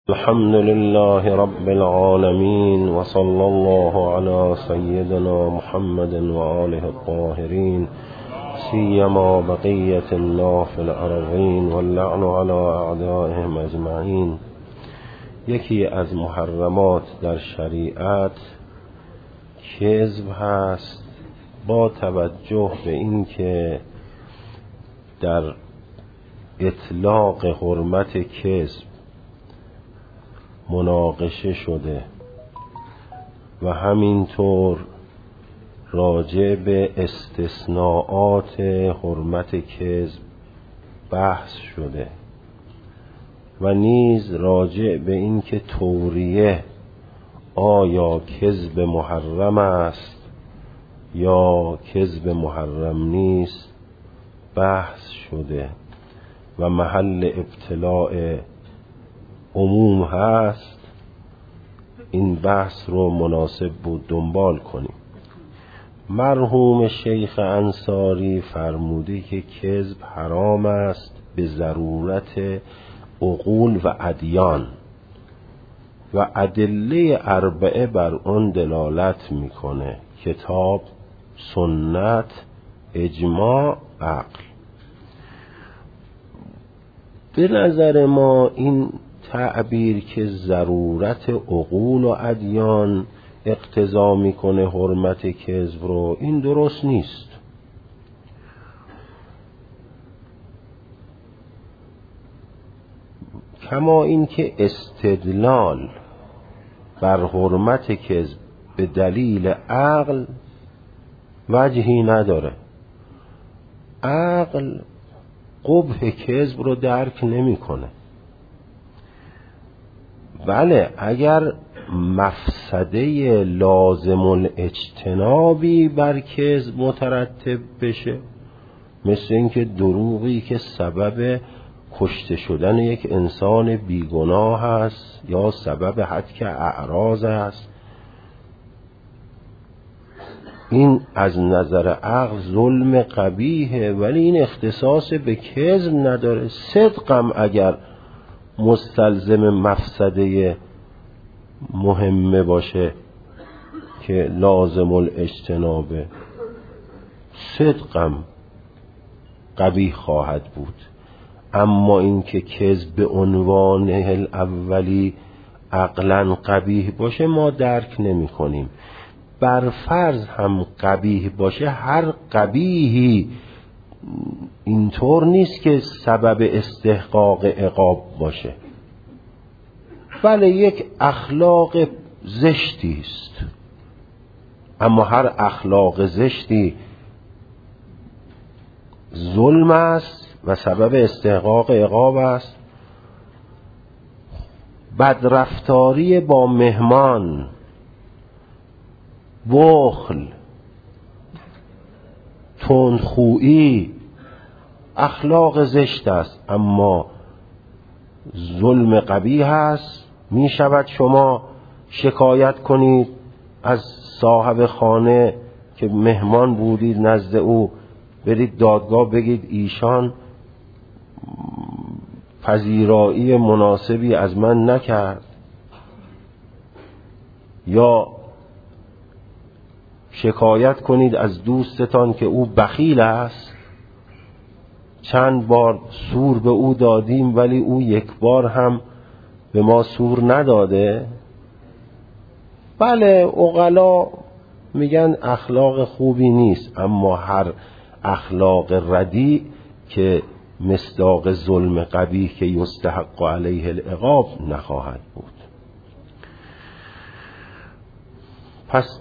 الحمد لله رب العالمين وصلى الله على سيدنا محمد وآله الطاهرين سيما بقية الله في الأرضين واللعن على أعدائهم أجمعين. یکی از محرمات در شریعت کذب هست، با توجه به اینکه در اطلاق حرمت کذب مناقشه شده و همینطور راجع به استثناءات حرمت کذب بحث شده و نیز راجع به این که توریه آیا کذب محرم است یا کذب محرم نیست بحث شده و محل ابتلاء عموم هست. این بحث رو مناسب بود دنبال کنیم. مرحوم شیخ انصاری فرموده که کذب حرام است به ضرورت عقول و ادیان و ادله اربعه بر آن دلالت میکنه: کتاب، سنت، اجماع، عقل. به نظر ما این تعبیر که ضرورت عقول و ادیان اقتضا میکنه حرمت کذب رو، این درست نیست. کما این که استدلال بر حرمت کذب به دلیل عقل وجهی نداره. عقل قبح کذب رو درک نمیکنه. بله، اگر مفسده لازم الاجتنابی بر کذب مترتب بشه، مثل اینکه دروغی که سبب کشته شدن یک انسان بیگناه است یا سبب هتک اعراض است، این از نظر عقل ظلم قبیحه، ولی این اختصاص به کذب نداره. صدقم اگر مستلزم مفسده مهمه باشه که لازم الاجتنابه، صدقم قبیح خواهد بود. اما اینکه کذب به عنوان الاولی عقلا قبیح باشه ما درک نمی کنیم. بر فرض هم قبیح باشه، هر قبیحی اینطور نیست که سبب استحقاق عقاب باشه. بله، یک اخلاق زشتی است، اما هر اخلاق زشتی ظلم است و سبب استحقاق عقاب است. بدرفتاری با مهمان، بخل، تندخویی اخلاق زشت است، اما ظلم قبیح است. می شود شما شکایت کنید از صاحب خانه که مهمان بودید نزد او، برید دادگاه بگید ایشان پذیرایی مناسبی از من نکرد، یا شکایت کنید از دوستتان که او بخیل است، چند بار سور به او دادیم ولی او یک بار هم به ما سور نداده. بله، عقلا میگن اخلاق خوبی نیست، اما هر اخلاق ردیء که مصداق ظلم قبیح که یستحق علیه العقاب نخواهد بود. پس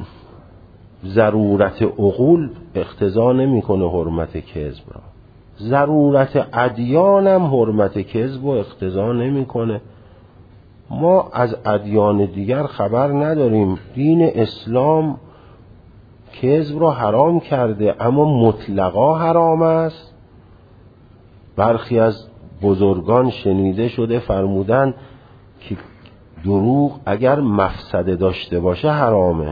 ضرورت عقول اقتضا نمیکنه حرمت کذب را. ضرورت ادیان هم حرمت کذب و اقتضا نمیکنه. ما از ادیان دیگر خبر نداریم. دین اسلام کذب را حرام کرده، اما مطلقا حرام است. برخی از بزرگان شنیده شده فرمودن که دروغ اگر مفسده داشته باشه حرامه.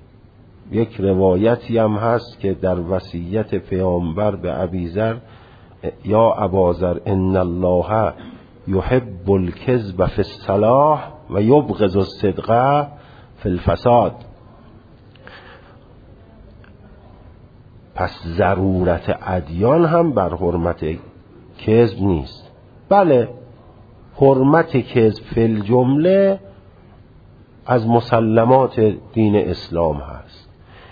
یک روایتی هم هست که در وصیت پیامبر به ابیذر یا اباذر ان الله یحب الکذب فی الصلاح و یبغض الصدق فی الفساد. پس ضرورت ادیان هم بر حرمت کذب نیست. بله حرمت کذب فی الجمله از مسلمات دین اسلام هست،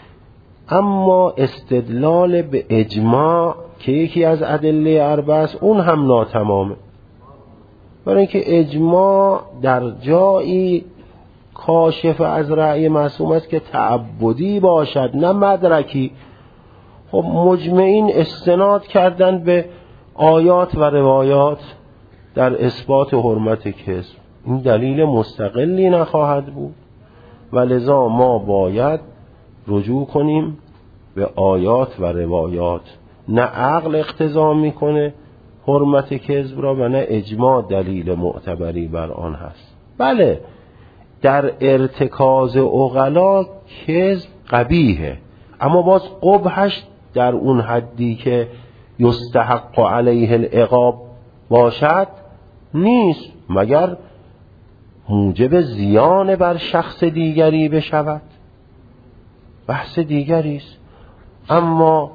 اما استدلال به اجماع که یکی از ادله اربعه است اون هم ناتمامه، برای اینکه اجماع در جایی کاشف از رأی معصوم است که تعبدی باشد نه مدرکی. خب مجمعین استناد کردن به آیات و روایات در اثبات حرمت کذب، این دلیل مستقلی نخواهد بود و لذا ما باید رجوع کنیم به آیات و روایات. نه عقل اقتضا میکنه حرمت کذب را و نه اجماع دلیل معتبری بر آن هست. بله در ارتکاز عقلا کذب قبیحه، اما باز قبحش در اون حدی که یستحق علیه العقاب باشد نیست، مگر موجب زیان بر شخص دیگری بشود، بحث دیگری است. اما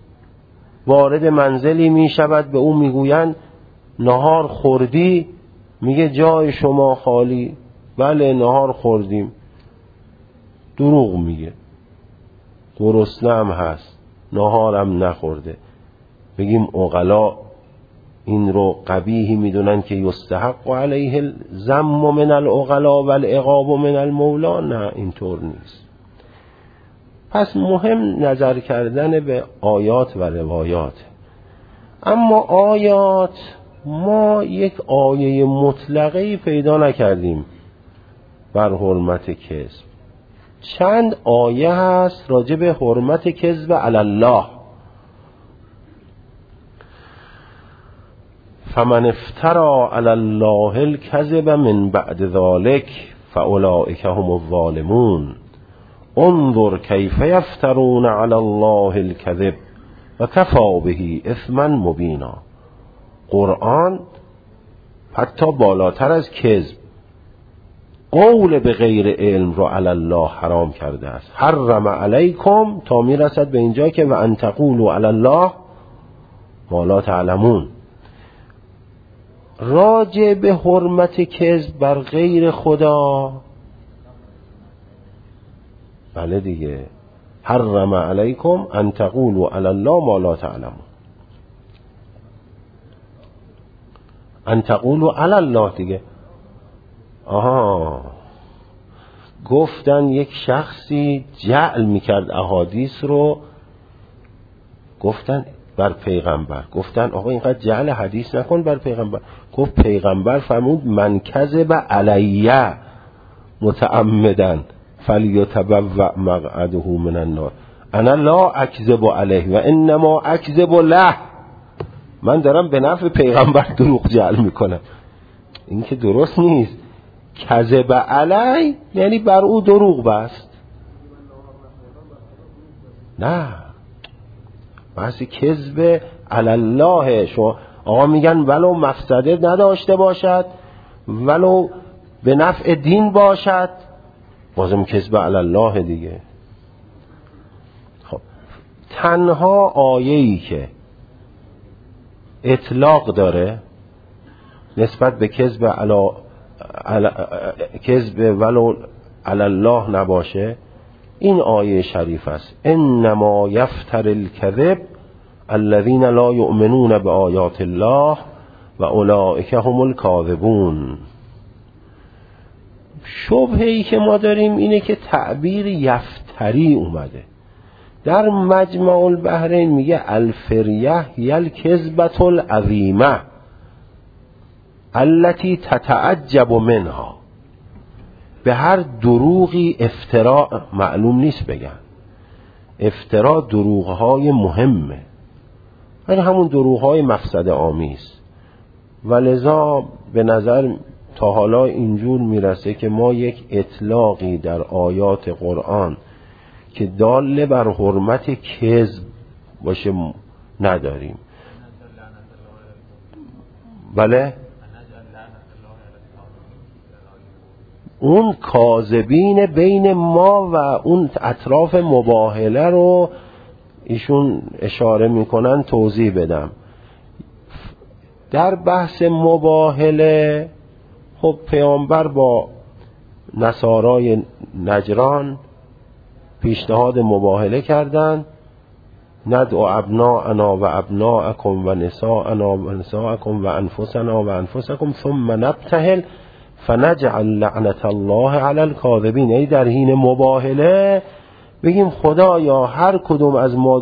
وارد منزلی می شود به اون میگویند نهار خوردی، میگه جای شما خالی، بله نهار خوردیم، دروغ میگه، گرسنه هم هست نهارم نخورده. بگیم عقلا این رو قبیحی میدونن که یستحق علیه الذم من العقلا و العقاب من المولا؟ نه اینطور نیست. پس مهم نظر کردن به آیات و روایات. اما آیات ما یک آیه مطلقی پیدا نکردیم بر حرمت کذب. چند آیه هست راجع به حرمت کذب علی الله. فمن افترى علی الله الکذب من بعد ذلک فاولئک هم الظالمون انظر کیف یفترون علی الله الکذب و کفی به اثما مبینا. قرآن حتی بالاتر از کذب قول به غیر علم رو علی الله حرام کرده است. حرم علیکم تا میرسد به اینجا که و ان تقولوا علی الله ما لا تعلمون. راجع به حرمت کذب بر غیر خدا، بله دیگه، حرم علیکم ان تقولوا علی الله ما لا تعلمون. ان تقولوا علی الله دیگه. گفتن یک شخصی جعل میکرد احادیث رو، گفتن بر پیغمبر، گفتن آقا اینقدر جعل حدیث نکن بر پیغمبر. گفت پیغمبر فرمود من کذب علیه متعمدا فلیتبوأ مقعده من النار. انا لا اکذب علیه و انما اکذب له. من دارم به نفع پیغمبر دروغ جعل میکنم. این که درست نیست. کذب علی یعنی بر او دروغ بست. نه، بحث کذب علی الله. شما آقا میگن ولو مفسده نداشته باشد، ولو به نفع دین باشد، بازم کذب علی الله دیگه. خب تنها آیه‌ای که اطلاق داره نسبت به کذب ولو علی الله نباشه این آیه شریف است. انما یفتر الکذب الذین لا یؤمنون بآیات الله و اولئک هم الکاذبون. شبهه‌ای که ما داریم اینه که تعبیر یفتری اومده در مجمع البحرین، میگه الفریه هی الکذبة العظیمه التي تتعجب منها. به هر دروغی افترا معلوم نیست بگن، افترا دروغهای مهمه، ولی همون دروغهای مفسده آمیز. ولذا به نظر تا حالا اینجور میرسه که ما یک اطلاقی در آیات قرآن که دال بر حرمت کذب باشه نداریم. بله اون کاذبین بین ما و اون اطراف مباهله رو ایشون اشاره میکنن توضیح بدم. در بحث مباهله خب پیامبر با نصارای نجران پیشنهاد مباهله کردن، ندعو ابناءنا و ابناءکم و نساءنا و نساءکم و انفسنا و انفسکم ثم نبتهل فنجعل لعنت الله علی الکاذبین. یعنی در حین مباهله بگیم خدایا هر کدوم از ما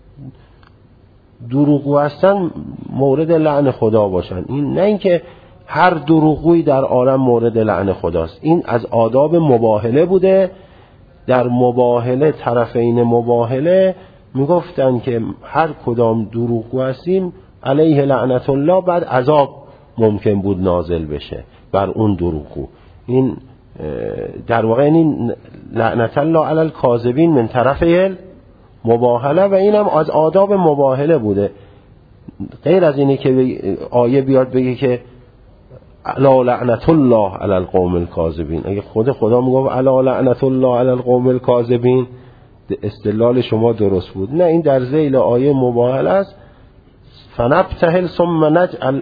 دروغگو هستن مورد لعن خدا باشن. این نه اینکه هر دروغگویی در عالم مورد لعن خداست. این از آداب مباهله بوده. در مباهله طرفین مباهله میگفتن که هر کدام دروغگو هستیم علیه لعنت الله، بعد عذاب ممکن بود نازل بشه بر اون دروغگو. این در واقع این لعنت الله علی الکاذبین من طرف مباهله و اینم از آداب مباهله بوده. غیر از اینه که آیه بیاد بگه که الا لعنت الله علی القوم الکاذبین. اگه خدا میگه الا لعنت الله علی القوم الکاذبین استدلال شما درست بود. نه، این در ذیل آیه مباهله است. فنبتهل ثم نجعل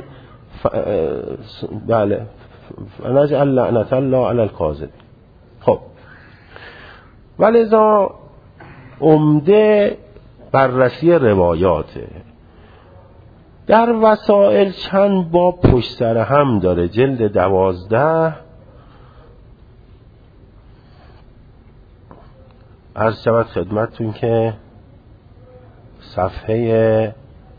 بله فنجعل لعنت الله علی الکاذبین. خب ولذا عمده بررسی روایاته. در وسائل چند باب پشت سر هم داره. جلد 12 عرض شود خدمتتون که صفحه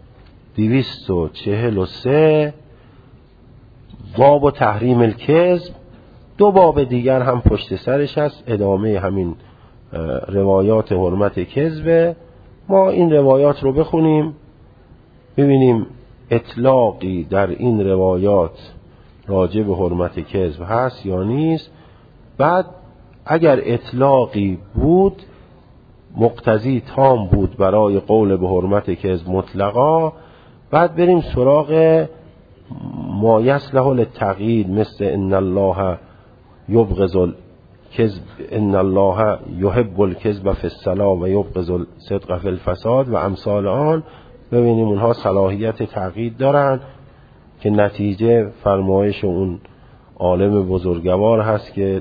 243 باب و تحریم الکذب. 2 باب دیگر هم پشت سرش هست، ادامه همین روایات حرمت کذب. ما این روایات رو بخونیم ببینیم اطلاقی در این روایات راجع به حرمت کذب هست یا نیست. بعد اگر اطلاقی بود مقتضی تام بود برای قول به حرمت کذب مطلقا، بعد بریم سراغ ما یصلح للتقیید مثل ان الله یبغض الکذب ان الله یحب الکذب فی الصلاة و یبغض الصدق فی الفساد و امثال آن. ببینیم اونها صلاحیت تقیید دارن که نتیجه فرمایش اون عالم بزرگوار هست که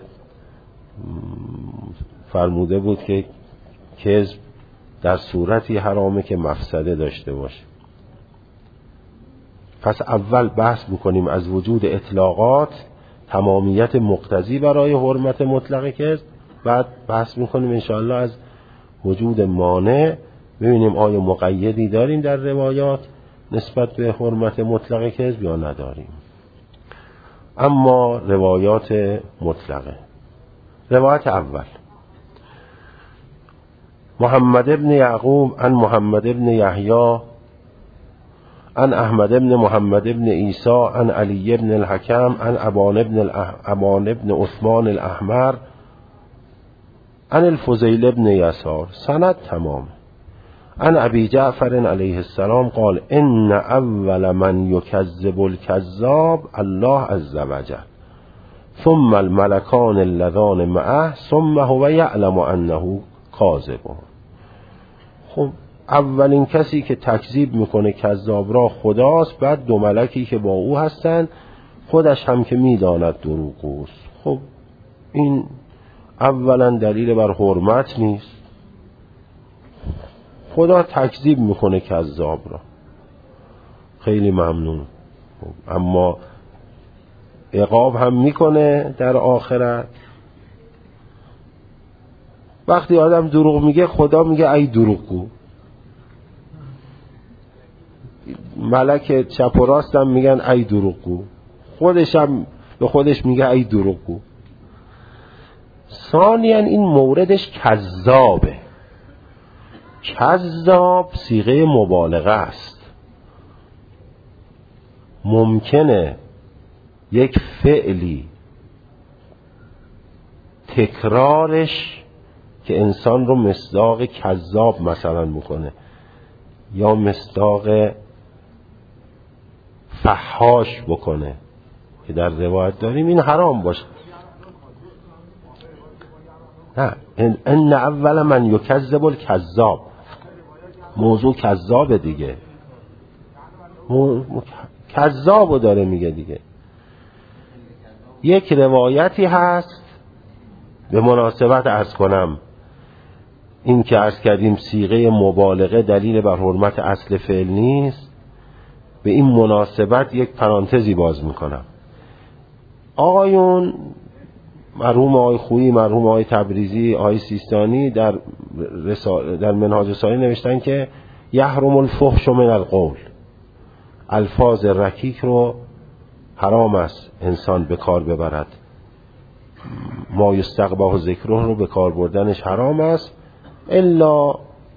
فرموده بود که کذب در صورتی حرامه که مفسده داشته باشه. پس اول بحث میکنیم از وجود اطلاقات، تمامیت مقتضی برای حرمت مطلق کذب. بعد بحث میکنیم انشاءالله از وجود مانع، ببینیم آیا مقیدی داریم در روایات نسبت به حرمت مطلق کذب یا نداریم. اما روایات مطلقه. روایت اول محمد ابن یعقوب عن محمد ابن یحیی عن احمد ابن محمد ابن عیسی عن علی ابن الحکم عن ابان ابن عثمان الاحمر عن الفضیل ابن یسار. سند تمام. عن ابی جعفر علیه السلام قال ان اول من یکذب الکذاب الله عز وجل ثم الملکان اللذان معه ثم هو یعلم انه کاذب. خب اولین کسی که تکذیب میکنه کذاب را خداست، بعد 2 ملکی که با او هستن، خودش هم که میداند دروغگوست. خب این اولا دلیل بر حرمت نیست. خدا تکذیب میکنه کذاب را، خیلی ممنون. اما عقاب هم میکنه در آخرت. وقتی آدم دروغ میگه خدا میگه ای دروغگو. ملک چپ و راست هم میگن ای دروغگو، خودش هم به خودش میگه ای دروغگو. ثانیاً این موردش کذابه. کذاب صیغه مبالغه است. ممکنه یک فعلی تکرارش که انسان رو مصداق کذاب مثلا میکنه، یا مصداق فحاش بکنه که در روایت داریم این حرام باشه. نه، ان اول من یکذب الکذاب، موضوع کذاب دیگه، کذابو داره میگه دیگه. یک روایتی هست به مناسبت عرض کنم، این که عرض کردیم صیغه مبالغه دلیل بر حرمت اصل فعل نیست، به این مناسبت یک پرانتزی باز میکنم. آقایون مرحوم آقای خویی، مرحوم آقای تبریزی، آقای سیستانی در منهاج ساری نوشتن که یحرم الفحش من القول، الفاظ رکیک رو حرام است انسان به کار ببرد، ما یستقبح ذکره رو به کار بردنش حرام است، الا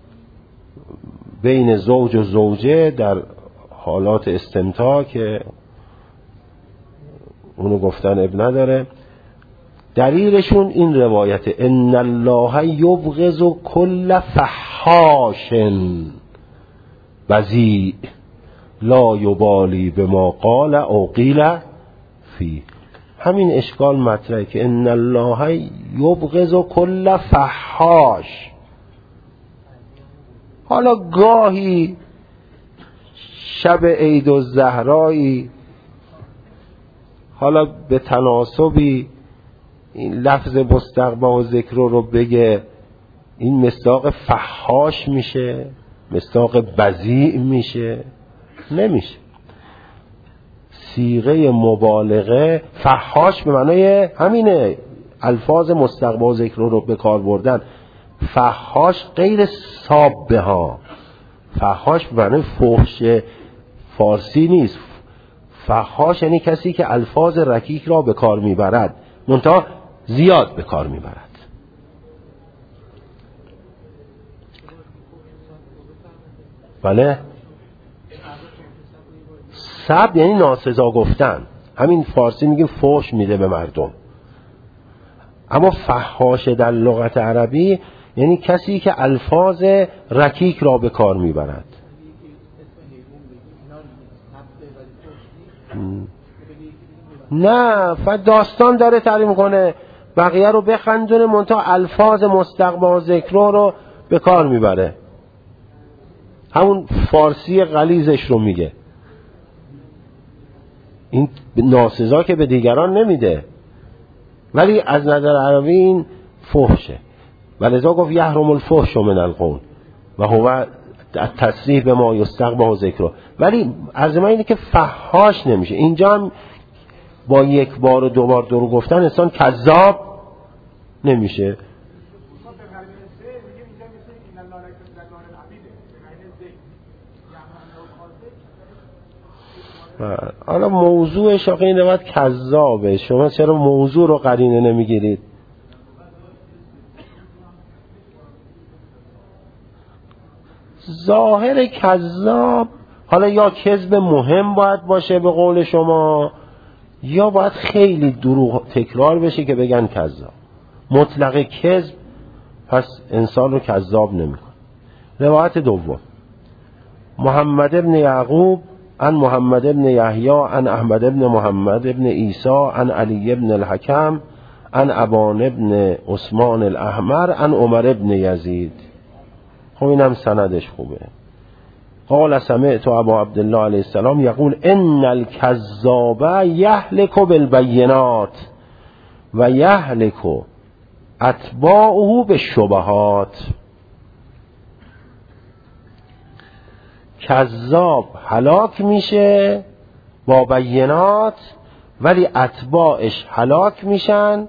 بین زوج و زوجه در حالات استمتاع که اونو گفتن اب نداره. دلیلشون این روایت ان الله یبغض کل فحاش بذیء لا یبالی بما قال او قیل فی. همین اشکال مطرحه که ان الله یبغض کل فحاش. حالا گاهی شب عید الزهرایی، حالا به تناسبی این لفظ مستقبح و ذکر رو بگه، این مصداق فحاش میشه، مصداق بذیء میشه؟ نمیشه. صیغه مبالغه فحاش به معنای همینه، الفاظ مستقبح و ذکر رو به کار بردن. فحاش غیر سابه ها، فحاش به معنای فحش فارسی نیست. فحاش یعنی کسی که الفاظ رکیک را به کار میبرد، منتها زیاد به کار میبرد. بله، سب یعنی ناسزا گفتن، همین فارسی میگیم فحش میده به مردم. اما فحاش در لغت عربی یعنی کسی که الفاظ رکیک را به کار میبرد. نه، داستان داره تعریف کنه، بقیه رو بخندونه، منتها الفاظ مستقبح و ذکر رو به کار میبره، همون فارسی غلیظش رو میگه. این ناسزا که به دیگران نمیده، ولی از نظر عربی این فحشه. ولذا گفت یحرم الفحش من القول و هو التصریح به ما یستقبح و ذکر. ولی عرض من اینه که فحاش نمیشه. اینجا هم با یک بار و دو بار درو گفتن انسان کذاب نمیشه. حالا موضوع شاقه این روایت کذابه، شما چرا موضوع رو قرینه نمیگیرید؟ ظاهر کذاب حالا یا کذب مهم باید باشه به قول شما، یا باید خیلی دروغ تکرار بشه که بگن کذاب. مطلق کذب پس انسان رو کذاب نمی‌کنه. روایت دوم، محمد ابن یعقوب عن محمد ابن یحیی عن احمد ابن محمد ابن عیسی عن علی ابن الحکم عن ابان ابن عثمان الاحمر عن عمر ابن یزید. خب اینم سندش خوبه. قال سمعت ابا عبدالله علیه السلام یقول ان الکذاب یهلک بالبینات و یهلک اتباعه بالشبهات. کذاب هلاک میشه با بینات، ولی اتباعش هلاک میشن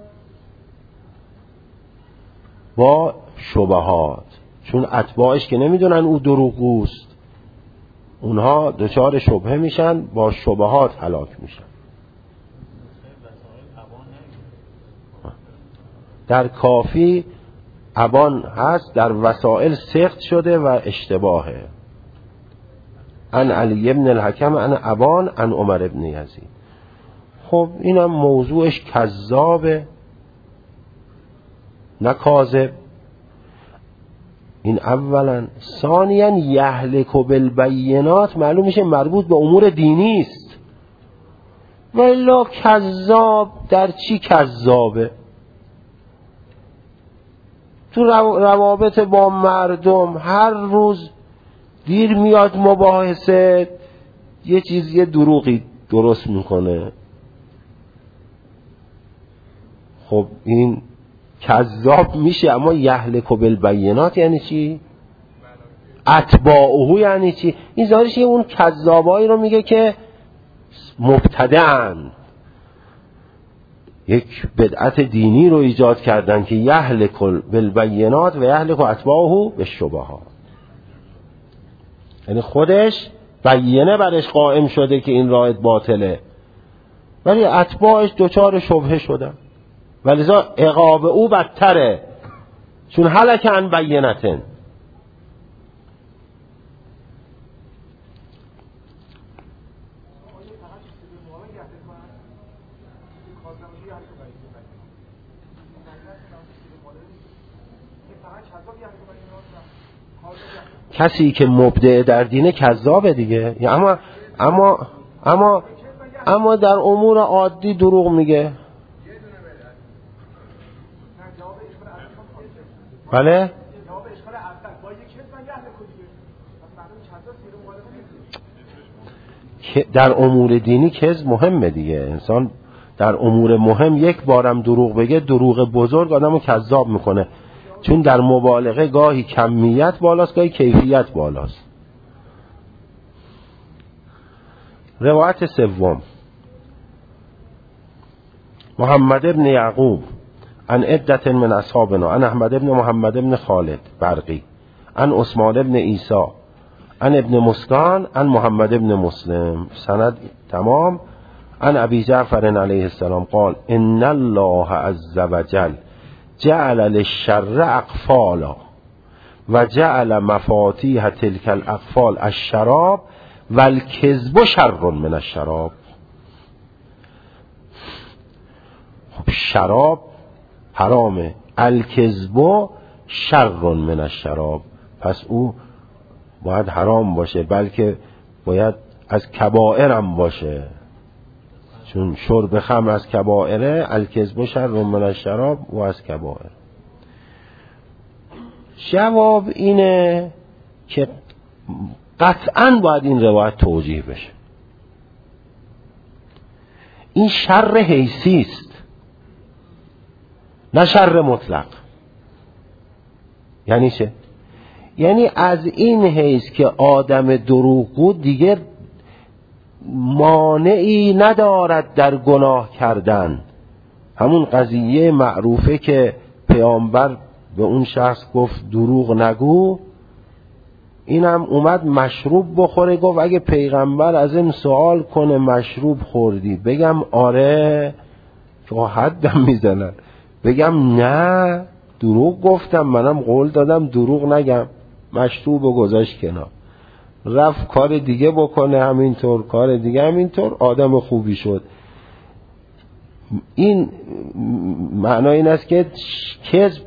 با شبهات، چون اتباعش که نمیدونن او دروغگوست، اونها دچار شبهه میشن، با شبهات هلاک میشن. در کافی ابان هست، در وسائل سخت شده و اشتباهه. عن علی ابن الحکم عن ابان عن عمر ابن یزید. خب اینم موضوعش کذابه نه کاذب. این اولا. ثانیا یهلک بالبینات معلوم میشه مربوط به امور دینی است. ولی کذاب در چی کذابه؟ تو روابط با مردم هر روز دیر میاد مباحثه، یه دروغی درست میکنه. خب این کذاب میشه. اما یهلک بالبینات یعنی چی؟ اتباعه یعنی چی؟ این ظاهرش اون کذابایی رو میگه که مبتدعن، یک بدعت دینی رو ایجاد کردن که یهلک بالبینات و یهلک اتباعه بالشبهات. یعنی خودش بینه برش قائم شده که این راه باطله، ولی اتباعش دچار شبهه شدن، ولذا عقاب او بدتره، چون هلک عن بینتن. کسی که مبدع در دینه کذابه دیگه. اما در امور عادی دروغ میگه. بله؟ در امور دینی کذب مهمه دیگه. انسان در امور مهم یک بارم دروغ بگه، دروغ بزرگ آدمو کذاب میکنه، چون در مبالغه گاهی کمیت بالاست گاهی کیفیت بالاست. روایت سوم، محمد ابن یعقوب عن عدة من اصحابنا عن احمد ابن محمد ابن خالد برقی عن عثمان ابن عیسی عن ابن مسکان عن محمد ابن مسلم، سند تمام. عن ابی جعفر علیه السلام قال ان الله عز وجل جعل للشر اقفالا و جعل مفاتیح تلک الاقفال الشراب و الکذب شر من الشراب. خب شراب حرامه، الکذب شر من الشراب، پس او باید حرام باشه، بلکه باید از کبائر هم باشه، چون شرب خمر از کبائره، الکذب شر من الشراب و از کبائر. جواب اینه که قطعاً باید این روایت توجیه بشه. این شر حیثی است، نه شر مطلق. یعنی چه؟ یعنی از این حیث که آدم دروغگو دیگه مانعی ندارد در گناه کردن. همون قضیه معروفه که پیامبر به اون شخص گفت دروغ نگو، اینم اومد مشروب بخوره، گفت اگه پیغمبر از این سوال کنه مشروب خوردی بگم آره، که حدم میزنن، بگم نه دروغ گفتم، منم قول دادم دروغ نگم، مشروب رو گذاشت کنار، رفت کار دیگه بکنه، همینطور کار دیگه همینطور، آدم خوبی شد. این معنای این است که کذب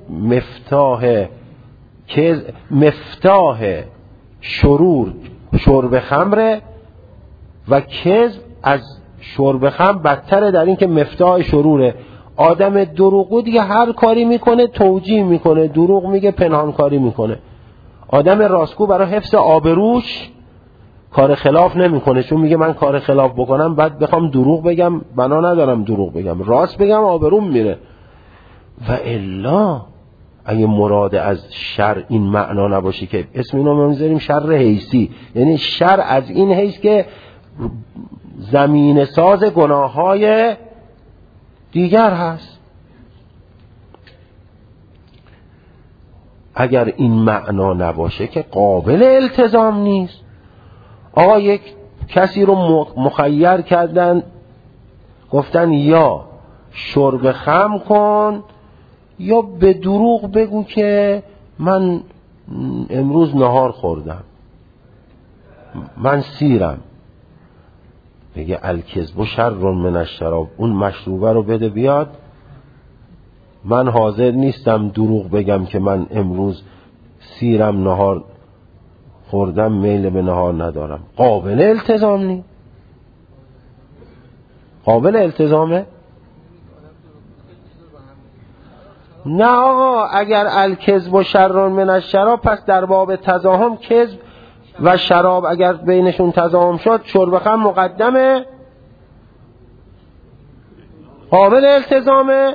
مفتاح شرور شرب خمره و کذب از شرب خمر بدتره در این که مفتاح شروره. آدم دروغگو دیگه هر کاری میکنه توجیه میکنه، دروغ میگه پنهان کاری میکنه. آدم راستگو برای حفظ آبروش کار خلاف نمیکنه، چون میگه من کار خلاف بکنم بعد بخوام دروغ بگم بنا ندارم دروغ بگم، راست بگم آبروم میره. و الا اگه مراد از شر این معنا نباشه که اسم اینو میذاریم شر حیثی، یعنی شر از این حیث که زمین ساز گناههای دیگر هست. اگر این معنا نباشه که قابل التزام نیست. آقا یک کسی رو مخیر کردن، گفتن یا شرب خمر کن یا به دروغ بگو که من امروز نهار خوردم، من سیرم. بگه الکذب شر من الشراب، اون مشروبه رو بده بیاد، من حاضر نیستم دروغ بگم که من امروز سیرم نهار خوردم، میل به نهار ندارم. قابل التزام نی، قابل التزامه؟ نه آقا، اگر الکذب و شر من الشراب، پس در باب تزاحم کذب و شراب اگر بینشون تزاحم شد، شرب خمر مقدمه، قابل التزامه.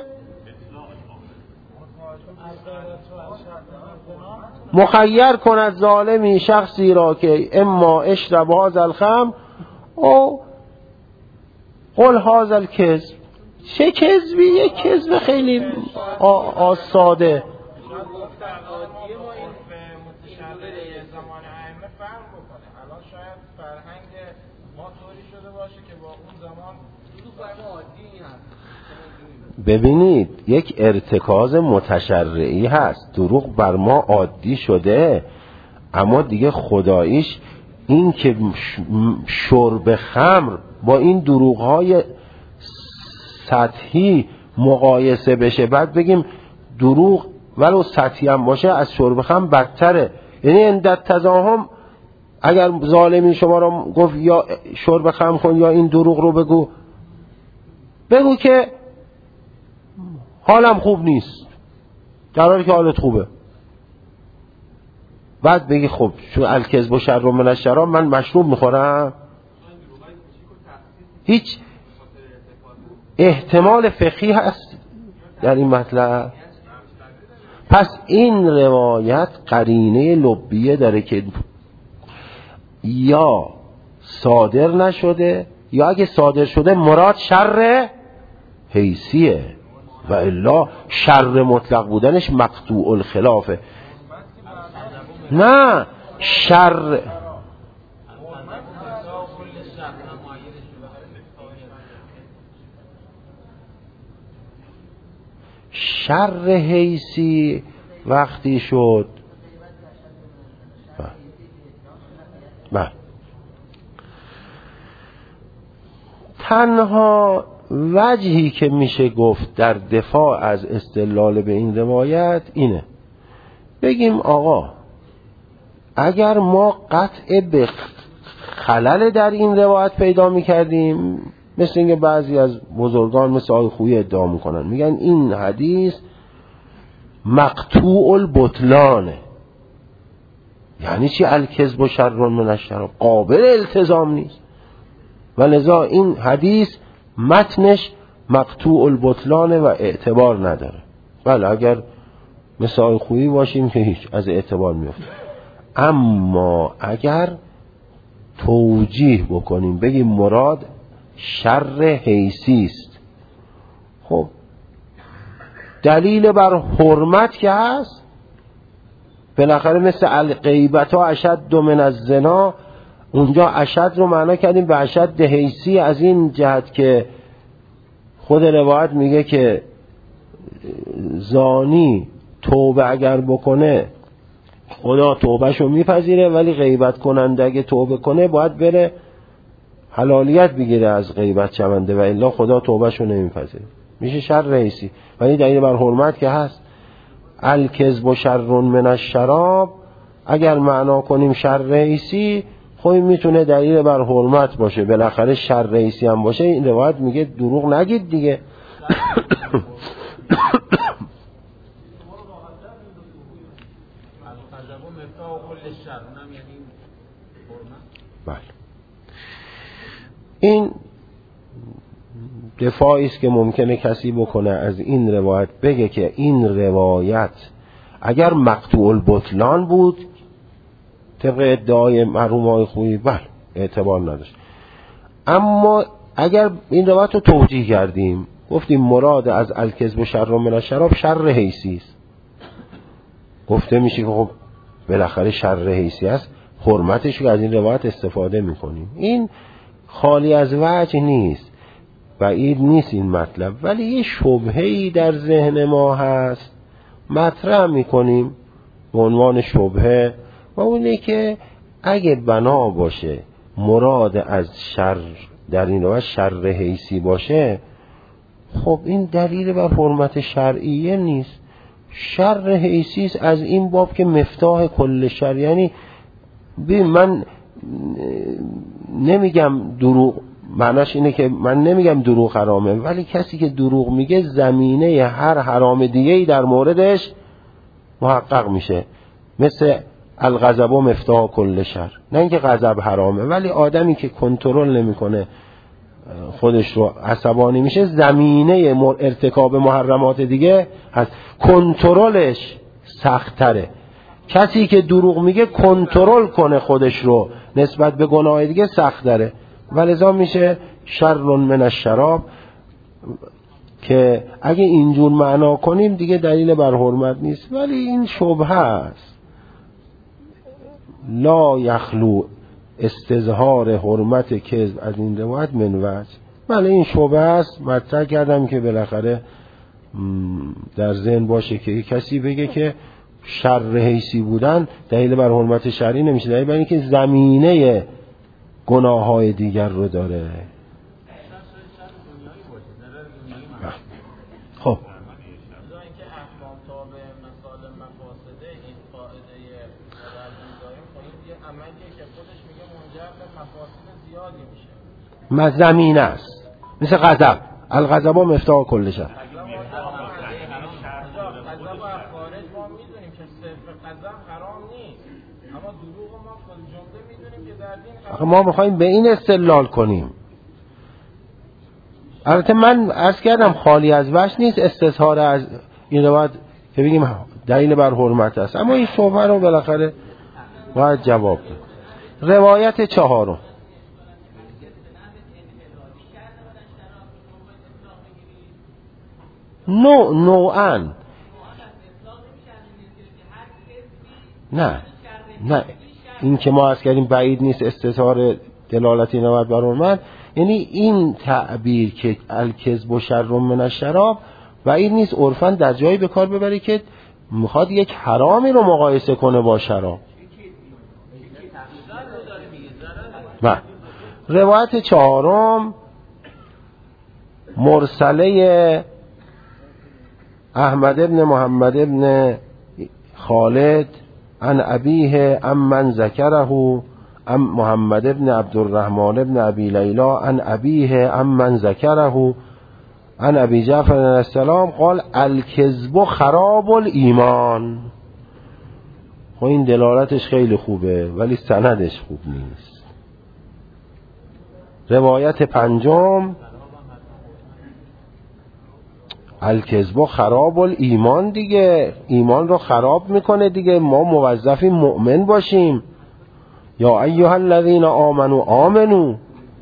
مخیر کند ظالمی شخصی را که اما اشرب هذا الخمر او قل هذا الکذب. چه کذبی؟ یک کذب خیلی ساده. ببینید یک ارتکاز متشرعی هست، دروغ بر ما عادی شده، اما دیگه خداییش این که شرب خمر با این دروغ‌های سطحی مقایسه بشه، بعد بگیم دروغ ولو سطحی هم باشه از شرب خمر بدتره. یعنی اندت تزاهم اگر ظالمی شما رو گفت یا شرب خمر کن یا این دروغ رو بگو که حالم خوب نیست، در حالی که حالت خوبه. بعد بگی خب چون الکذب و شر من الشراب من مشروب میخورم. هیچ احتمال فقهی هست در این مطلب. پس این روایت قرینه لبیه داره که یا صادر نشده، یا اگه صادر شده مراد شر حیثیه، و الا شر مطلق بودنش مقطوع الخلافه. نه شر حیثی وقتی شد تنها وجهی که میشه گفت در دفاع از استدلال به این روایت اینه بگیم آقا اگر ما قطع به خلل در این روایت پیدا میکردیم، مثل اینکه بعضی از بزرگان مثل آقای خویی ادعا میکنن، میگن این حدیث مقطوع البطلانه. یعنی چی؟ الکذب و شر من الشراب قابل التزام نیست، و لذا این حدیث متنش مقطوع البطلانه و اعتبار نداره. بله اگر مثل آقای خویی باشیم که هیچ از اعتبار میفته. اما اگر توجیه بکنیم بگیم مراد شر حیثی است، خب دلیل بر حرمت که هست، بالاخره مثل الغیبت ها اشد من الزنا، اونجا اشد رو معنا کردیم به اشد حیثی، از این جهت که خود روایت میگه که زانی توبه اگر بکنه خدا توبهشو میپذیره، ولی غیبت کننده اگه توبه کنه باید بره حلالیت بگیره از غیبت شونده، و الا خدا توبهشو نمیپذیره، میشه شر حیثی. ولی دلیل بر حرمت که هست. الکذب و شر من الشراب اگر معنا کنیم شر حیثی، خب میتونه دلیل بر حرمت باشه، بالاخره شر حیثی هم باشه. این روایت میگه دروغ نگید دیگه. بله این دفاعی است که ممکنه کسی بکنه از این روایت، بگه که این روایت اگر مقطوع البطلان بود طبق ادعای مرحوم آقای خویی بله اعتبار نداشت. اما اگر این روایت رو توجیه کردیم گفتیم مراد از الکذب و شر من الشراب شر حیثی است، گفته میشه که خب بالاخره شر حیثی است، حرمتش رو از این روایت استفاده میکنیم. این خالی از وجه نیست، بعید نیست این مطلب، ولی یه شبهه‌ای در ذهن ما هست مطرح میکنیم به عنوان شبهه، و اونه که اگه بنا باشه مراد از شر در این روایت شر حیثی باشه، خب این دلیل بر حرمت شرعیه نیست، شر حیثی است از این باب که مفتاح کل شر. یعنی من نمیگم دروغ معناش اینه که من نمیگم دروغ حرامه، ولی کسی که دروغ میگه زمینه هر حرام دیگه‌ای در موردش محقق میشه. مثل الغضب مفتاح کل شر. نه اینکه غضب حرامه، ولی آدمی که کنترل نمیکنه خودش رو، عصبانی میشه، زمینه ارتکاب محرمات دیگه هست، کنترلش سخت‌تره. کسی که دروغ میگه کنترل کنه خودش رو نسبت به گناه دیگه سخت‌تره. ولذا میشه شر من الشراب، که اگه اینجور معنا کنیم دیگه دلیل بر حرمت نیست، ولی این شبهه است. لا یخلو استظهار حرمت کذب از این روایت من وجه. بله این شبهه است، مطرح کردم که بالاخره در ذهن باشه که کسی بگه که شر حیثی بودن دلیل بر حرمت شرعی نمیشه، دلیل بر این که زمینه گناه‌های دیگر رو داره. خب زمینه است، مثل غضب، الغضب مفتاح کل شر. ما میخوایم به این استدلال کنیم. البته من عرض کردم خالی از وجه نیست استظهار از این روایت که بگیم دلیل بر حرمت است، اما این شبهه رو بالاخره باید جواب داد. روایت 4 نوعاً نه این که ما عرض کردیم بعید نیست استظهار دلالت این روایت بر حرمت، یعنی این تعبیر که الکذب و شر من الشراب بعید نیست عرفاً در جایی به کار ببری که میخواد یک حرامی رو مقایسه کنه با شراب. روایت 4 مرسله احمد ابن محمد ابن خالد عن ابیه امن ذکره ام محمد ابن عبدالرحمن ابن ابی لیلا عن ابیه امن ذکره عن ابی جعفر علیه السلام قال الکذب خراب الایمان. خب این دلالتش خیلی خوبه ولی سندش خوب نیست. روایت 5 الکذب خراب الایمان، دیگه ایمان رو خراب میکنه دیگه. ما موظفیم مؤمن باشیم. یا ایها الذین آمنوا آمنوا.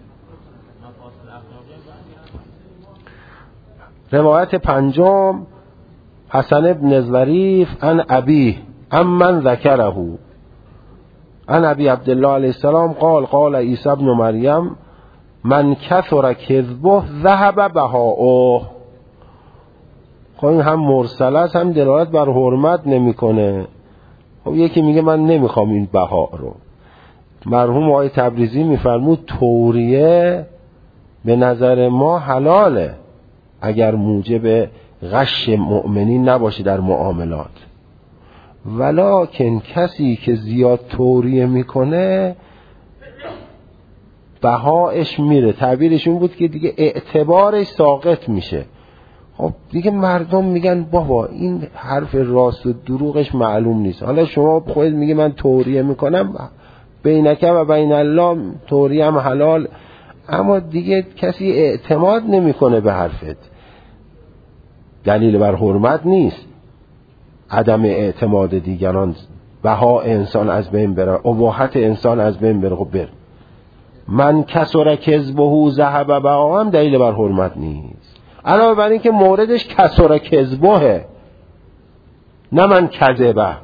روایت 5 حسن ابن ظریف عن ابی امن ذکره عن ابی عبدالله علیه السلام قال قال عیسی ابن مریم من کثر کذبه ذهب بهاؤه. خب این هم مرسله است هم دلالت بر حرمت نمیکنه. خب یکی میگه من نمیخوام این بها رو. مرحوم آقای تبریزی میفرمود توریه به نظر ما حلاله اگر موجب غش مؤمنین نباشه در معاملات، ولکن کسی که زیاد توریه میکنه بهاش میره. تعبیرشون بود که دیگه اعتبارش ساقط میشه. خب دیگه مردم میگن بابا این حرف راست و دروغش معلوم نیست. حالا شما خودت میگه من توریه میکنم، بینک و بین الله توریه هم حلال، اما دیگه کسی اعتماد نمیکنه به حرفت. دلیل بر حرمت نیست عدم اعتماد دیگران، بها انسان از بین بره، اباحت انسان از بین بره. خب بر من کسر کذبه ذهب بها هم دلیل بر حرمت نیست، علاوه بر این که موردش کسر کذبه نه من کذبه.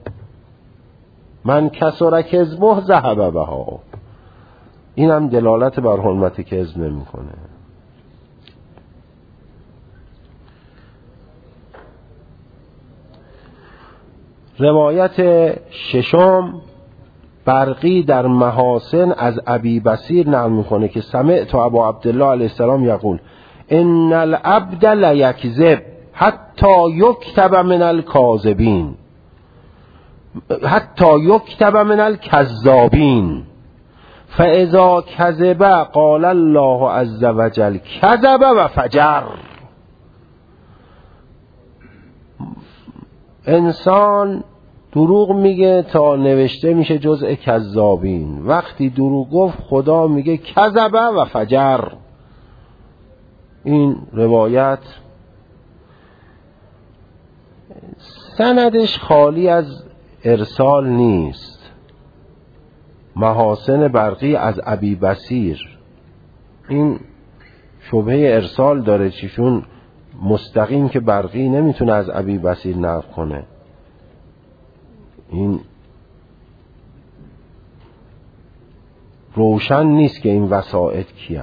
من کسر کذبه ذهب بها، این هم دلالت بر حرمت کذب نمی کنه. روایت 6 برقی در محاسن از ابی بصیر نقل میکنه که سمعت ابا عبدالله علیه السلام یقول ان العبد لیکذب حتی یکتب من الکاذبین حتی یکتب من الکذابین فاذا کذب قال الله عز وجل کذب و فجر. انسان دروغ میگه تا نوشته میشه جزء کذابین. وقتی دروغ گفت خدا میگه کذب و فجر. این روایت سندش خالی از ارسال نیست. محاسن برقی از ابی بصیر این شبهه ارسال داره، چیشون مستقیم که برقی نمیتونه از ابی بصیر نقل کنه. این روشن نیست که این وسائط کیه.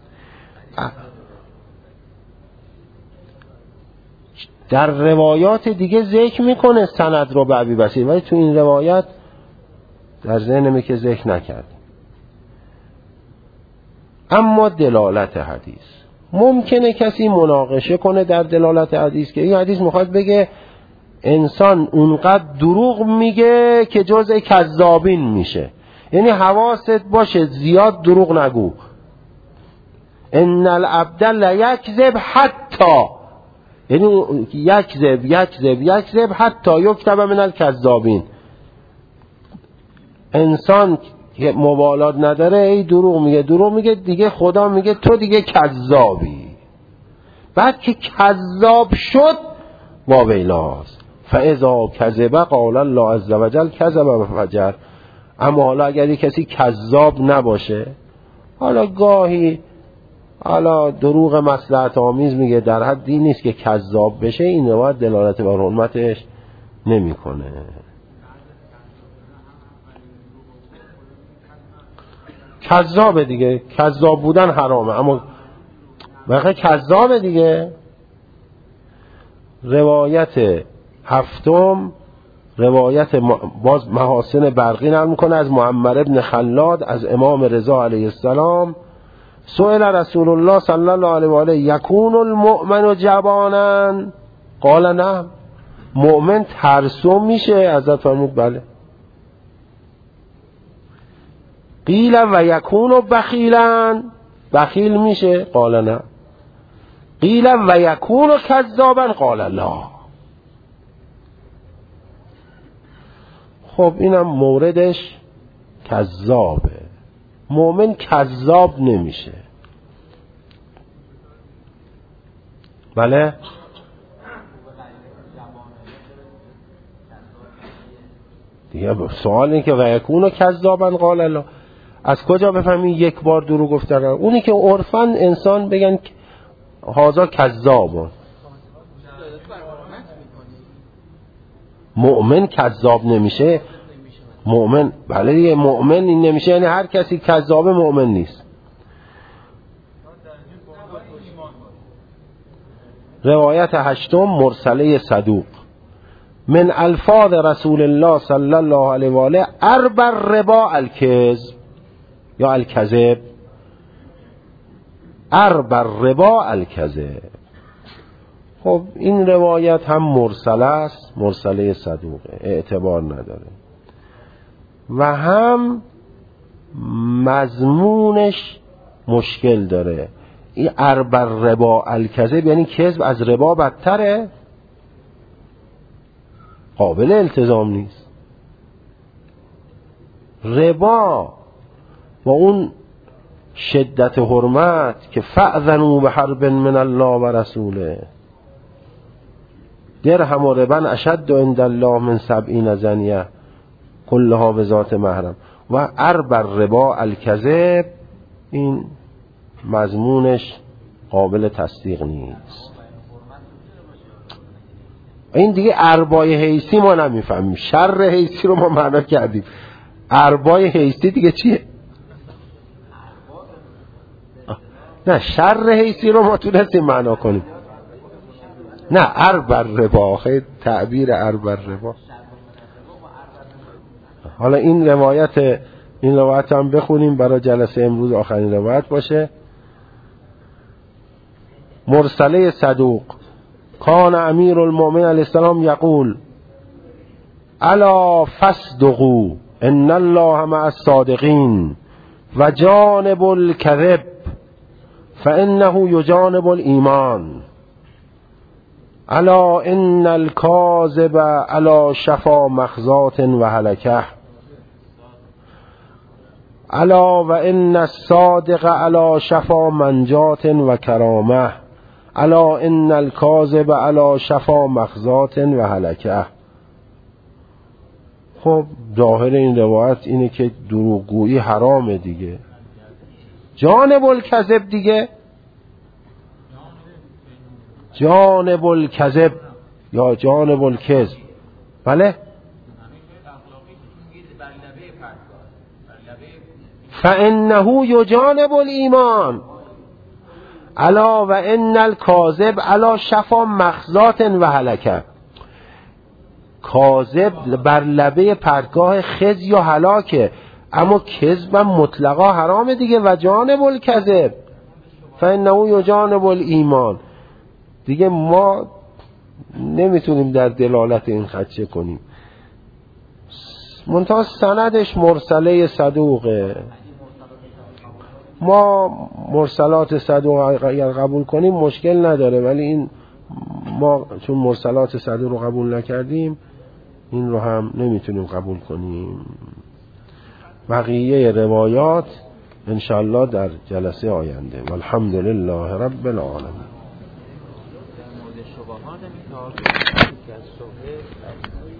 در روایات دیگه ذکر میکنه سند رو به ابی بصیر، ولی تو این روایت در ذهنمه که ذکر نکرد. اما دلالت حدیث، ممکنه کسی مناقشه کنه در دلالت حدیث که این حدیث میخواد بگه انسان اونقدر دروغ میگه که جزء کذابین میشه، یعنی حواست باشه زیاد دروغ نگو. ان العبد لیکذب حتی، یعنی یکذب حتی یکتب من الکذابین. انسان که مبالات نداره ای دروغ میگه دیگه خدا میگه تو دیگه کذابی. بعد که کذاب شد واویلاست. فاذا کذب قال الله عز وجل کذب و فجر. اما حالا اگر کسی کذاب نباشه، حالا گاهی حالا دروغ مصلحت آمیز میگه، در حدی نیست که کذاب بشه، این روایت دلالت بر حرمتش نمیکنه. کذابه دیگه، کذاب بودن حرامه، اما واقعا کذابه دیگه. روایت هفتم، روایت باز محاسن برقی نقل میکنه از معمر ابن خلاد از امام رضا علیه السلام. سئل رسول الله صلی الله علیه و آله یکون المؤمن جبانا قال نه، مؤمن ترسو میشه؟ حضرت فرمود بله. قیل و یکون بخیلا، بخیل میشه؟ قال نه. قیل و یکون کذابا قال لا. خب اینم موردش کذابه. مؤمن کذاب نمیشه. بله؟ دیگه سوال این که و یکون کذابا قال لا، از کجا بفهمی یک بار دروغ گفتن؟ اونی که عرفاً انسان بگن هازا کذابه. مؤمن کذاب نمیشه. مؤمن بله دیگه، مؤمن این نمیشه یعنی هر کسی کذاب مؤمن نیست. روایت هشتم مرسله صدوق. من الفاظ رسول الله صلی الله علیه و آله اربع الربا الکذب یا الکذب. اربع الربا الکذب. خب این روایت هم مرسله است، مرسله صدوقه، اعتبار نداره و هم مضمونش مشکل داره. این اربع الربا الکذب یعنی کذب از ربا بدتره، قابل التزام نیست. ربا و اون شدت حرمت که فأذنوا بحرب من الله و رسوله، درهم و ربا اشد عند الله من 70 زنیه کلها به ذات محرم. و اربع الربا الکذب این مضمونش قابل تصدیق نیست. این دیگه اربای حیثی ما نمیفهمیم، شر حیثی رو ما معنا کردیم، اربای حیثی دیگه چیه؟ نه شر حیثی رو ما تونستیم معنا کنیم. نه اربع الربا، خیلی تعبیر اربع الربا. حالا این روایت هم بخونیم برای جلسه امروز، آخرین روایت باشه. مرسله صدوق. کان امیر المؤمنین علیه السلام یقول الا فصدقوا ان الله مع الصادقین و جانب الکذب فانه یجانب الایمان. الا ان الکاذب علی شفا مخزات و هلکه. الا و ان الصادق علی شفا منجات و کرامه. الا ان الکاذب علی شفا مخزات و هلکه. خب ظاهر این روایت اینه که دروغگویی حرامه دیگه. جانب الکذب دیگه، جانب الکذب یا جانب الکذب، بله. فانه یجانب الایمان. الا و ان الکاذب علی شفا مخزات و هلکه. کاذب بر لبه پرتگاه خز یا هلاکه، اما کذب مطلقا حرامه دیگه. و جانب الکذب فانه یجانب الایمان. دیگه ما نمیتونیم در دلالت این خدشه کنیم. منتها سندش مرسله صدوقه. ما مرسلات صدوق اگر قبول کنیم مشکل نداره، ولی این ما چون مرسلات صدوق رو قبول نکردیم این رو هم نمیتونیم قبول کنیم. بقیه روایات انشاءالله در جلسه آینده. والحمدلله رب العالمین.